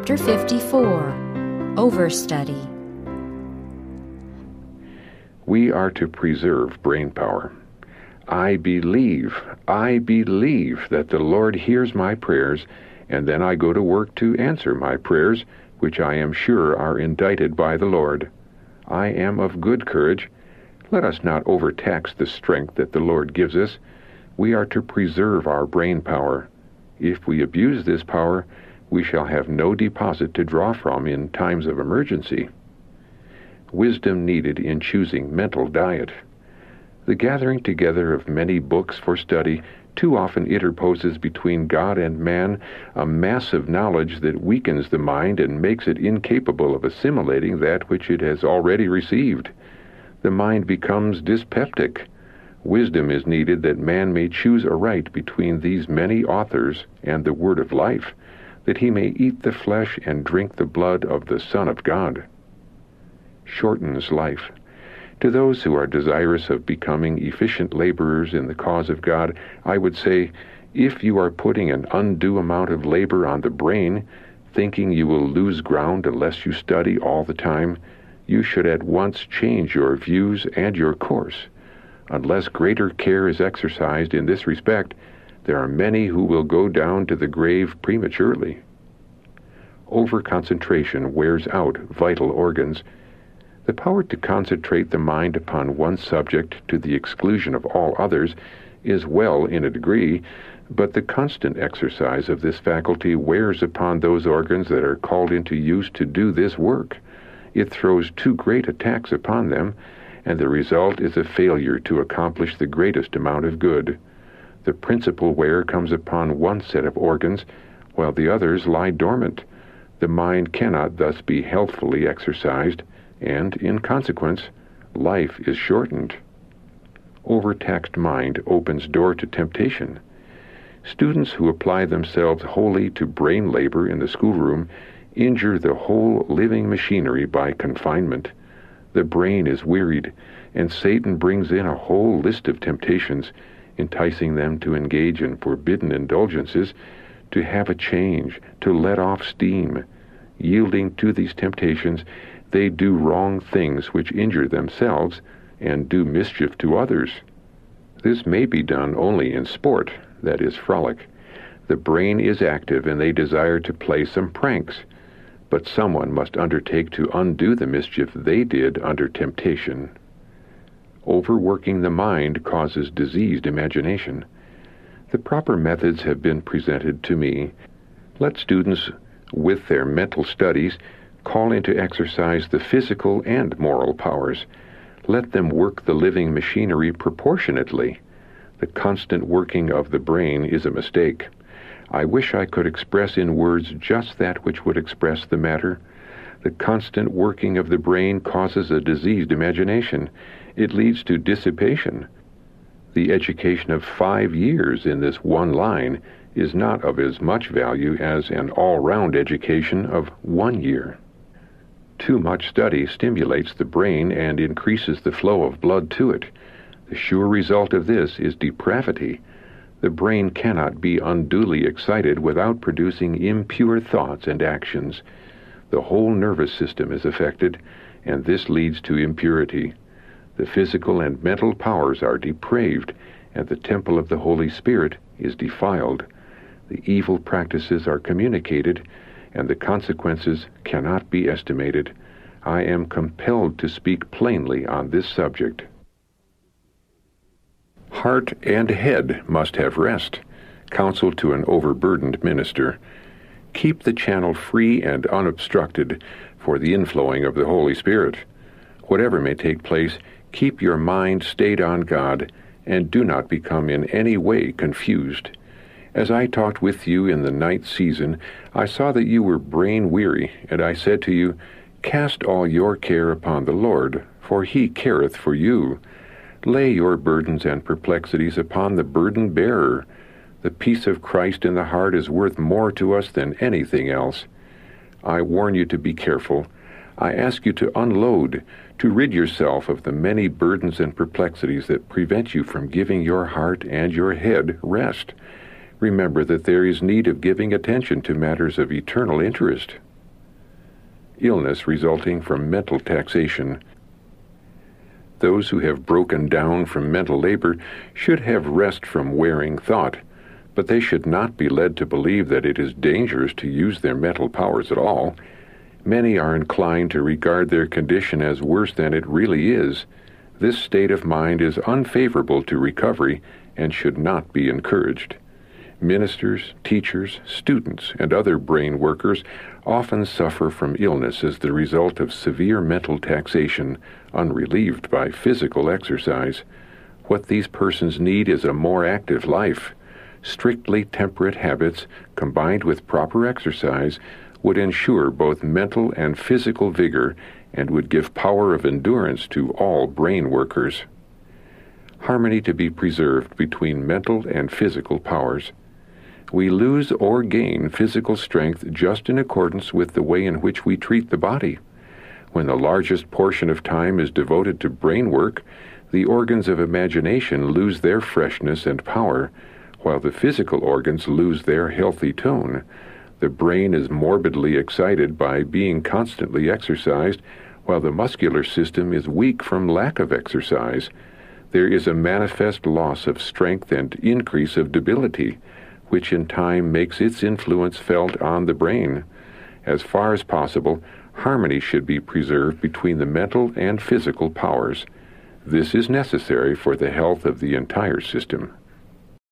Chapter 54, Overstudy. We are to preserve brain power. I believe that the Lord hears my prayers, and then I go to work to answer my prayers, which I am sure are indited by the Lord. I am of good courage. Let us not overtax the strength that the Lord gives us. We are to preserve our brain power. If we abuse this power, we shall have no deposit to draw from in times of emergency. Wisdom needed in choosing mental diet. The gathering together of many books for study too often interposes between God and man a mass of knowledge that weakens the mind and makes it incapable of assimilating that which it has already received. The mind becomes dyspeptic. Wisdom is needed that man may choose aright between these many authors and the word of life, that he may eat the flesh and drink the blood of the Son of God. Shortens life. To those who are desirous of becoming efficient laborers in the cause of God, I would say, if you are putting an undue amount of labor on the brain, thinking you will lose ground unless you study all the time, you should at once change your views and your course. Unless greater care is exercised in this respect, there are many who will go down to the grave prematurely. Over-concentration wears out vital organs. The power to concentrate the mind upon one subject to the exclusion of all others is well in a degree, but the constant exercise of this faculty wears upon those organs that are called into use to do this work. It throws too great a tax upon them, and the result is a failure to accomplish the greatest amount of good. The principal wear comes upon one set of organs, while the others lie dormant. The mind cannot thus be healthfully exercised, and, in consequence, life is shortened. Overtaxed mind opens door to temptation. Students who apply themselves wholly to brain labor in the schoolroom injure the whole living machinery by confinement. The brain is wearied, and Satan brings in a whole list of temptations, enticing them to engage in forbidden indulgences, to have a change, to let off steam. Yielding to these temptations, they do wrong things which injure themselves and do mischief to others. This may be done only in sport, that is, frolic. The brain is active and they desire to play some pranks, but someone must undertake to undo the mischief they did under temptation. Overworking the mind causes diseased imagination. The proper methods have been presented to me. Let students, with their mental studies, call into exercise the physical and moral powers. Let them work the living machinery proportionately. The constant working of the brain is a mistake. I wish I could express in words just that which would express the matter. The constant working of the brain causes a diseased imagination. It leads to dissipation. The education of 5 years in this one line is not of as much value as an all-round education of 1 year. Too much study stimulates the brain and increases the flow of blood to it. The sure result of this is depravity. The brain cannot be unduly excited without producing impure thoughts and actions. The whole nervous system is affected, and this leads to impurity. The physical and mental powers are depraved, and the temple of the Holy Spirit is defiled. The evil practices are communicated, and the consequences cannot be estimated. I am compelled to speak plainly on this subject. Heart and head must have rest. Counsel to an overburdened minister. Keep the channel free and unobstructed for the inflowing of the Holy Spirit. Whatever may take place, keep your mind stayed on God, and do not become in any way confused. As I talked with you in the night season, I saw that you were brain-weary, and I said to you, Cast all your care upon the Lord, for he careth for you. Lay your burdens and perplexities upon the burden-bearer. The peace of Christ in the heart is worth more to us than anything else. I warn you to be careful. I ask you to unload, to rid yourself of the many burdens and perplexities that prevent you from giving your heart and your head rest. Remember that there is need of giving attention to matters of eternal interest. illness resulting from mental taxation. Those who have broken down from mental labor should have rest from wearing thought, but they should not be led to believe that it is dangerous to use their mental powers at all. Many are inclined to regard their condition as worse than it really is. This state of mind is unfavorable to recovery and should not be encouraged. Ministers, teachers, students, and other brain workers often suffer from illness as the result of severe mental taxation, unrelieved by physical exercise. What these persons need is a more active life. Strictly temperate habits, combined with proper exercise, would ensure both mental and physical vigor and would give power of endurance to all brain workers. Harmony to be preserved between mental and physical powers. We lose or gain physical strength just in accordance with the way in which we treat the body. When the largest portion of time is devoted to brain work, the organs of imagination lose their freshness and power, while the physical organs lose their healthy tone. The brain is morbidly excited by being constantly exercised, while the muscular system is weak from lack of exercise. There is a manifest loss of strength and increase of debility, which in time makes its influence felt on the brain. As far as possible, harmony should be preserved between the mental and physical powers. This is necessary for the health of the entire system.